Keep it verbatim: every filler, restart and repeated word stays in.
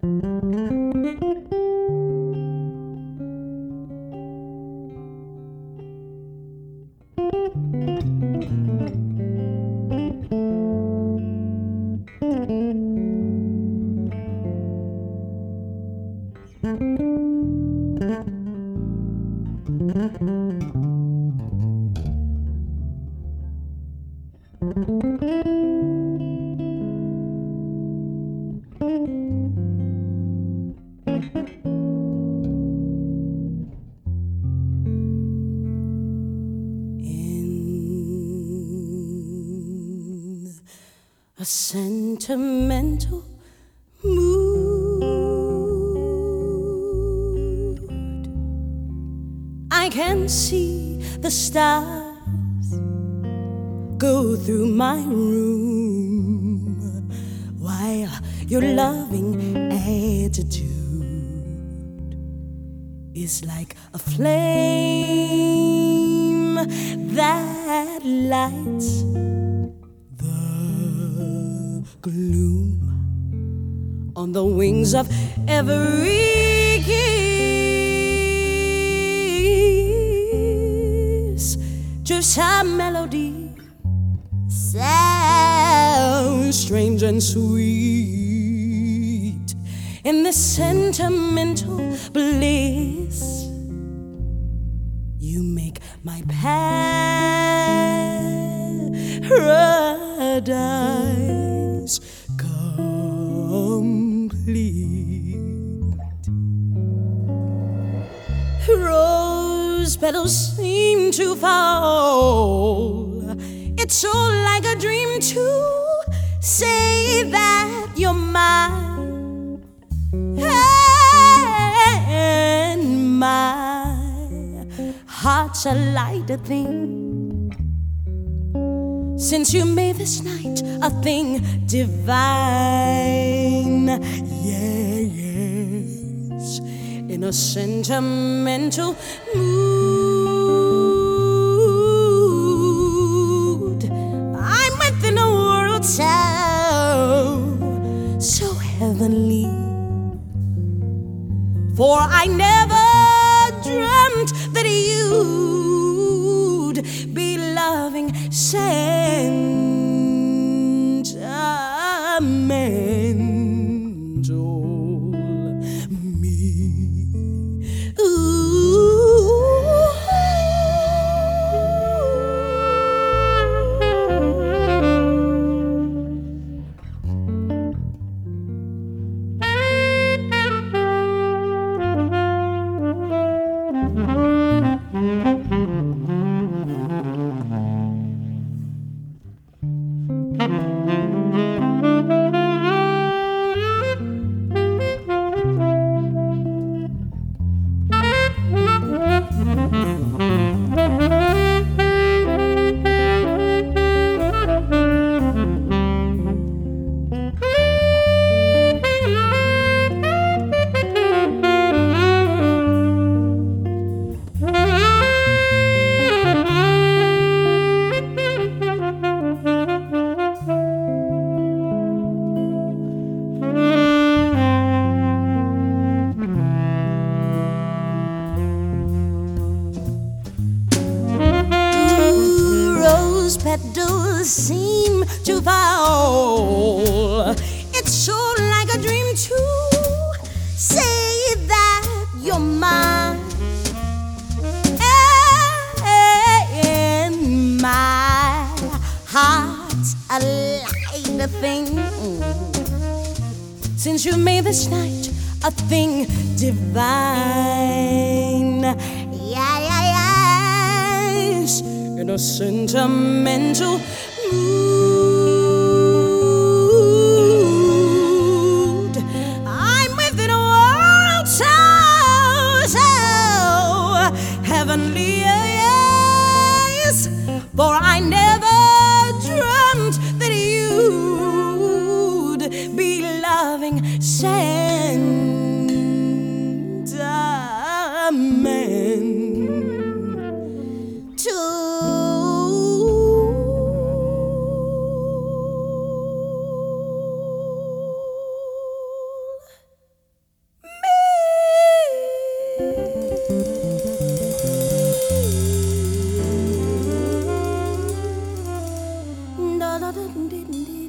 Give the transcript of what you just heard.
A sentimental mood, I can see the stars go through my room, while your loving attitude is like a flame that lights gloom on the wings of every kiss. Just a melody sounds strange and sweet in this sentimental bliss. You make my paradise complete. Rose petals seem to fall. It's so like a dream to say that you're mine, and my heart's a lighter thing since you made this night a thing divine. Yeah, yes, in a sentimental mood, I'm within a world so, so heavenly. For I never dreamt that you'd be loving sentimental me. Petals seem to fall. It's so like a dream to say that you're mine, and my heart's a lighter thing since you made this night a thing divine. Yeah, yeah, yes, in a sentimental mood, I'm within a world so, so heavenly, yes, for I never dreamt that you'd be loving sentimental. didn't